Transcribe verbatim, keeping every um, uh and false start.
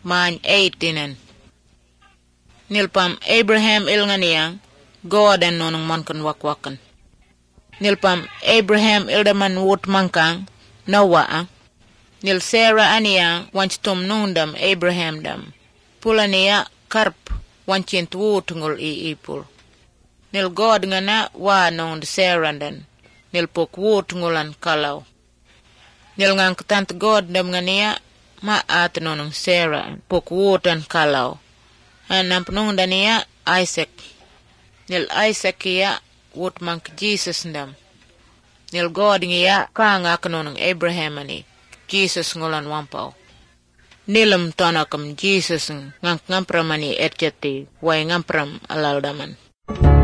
man eitinen. Nilpam Abraham ilnganiang goden nonong mankan wakwakan. Nilpam Abraham ildaman wot mankang Noah ang. Nil Sarah aniang wanchitom nundam Abraham dam. Pulania karp wanchint wotungol i ipul. Nil God ngana wa nong de Sarah dan. Nil pok wotungolan kalau. Nil ngang ketant God dam ngania ma at nonong Sarah pok wotan kalau. Anam penung dania Isaac. Nil Isaac ya wot mank Jesus dam. Nil God ngia kanga kanonong Abraham ani. Jesus ngolan wampau. Nilam tanakam Jesus ngang ngampram ani etjati way ngampram alaldaman.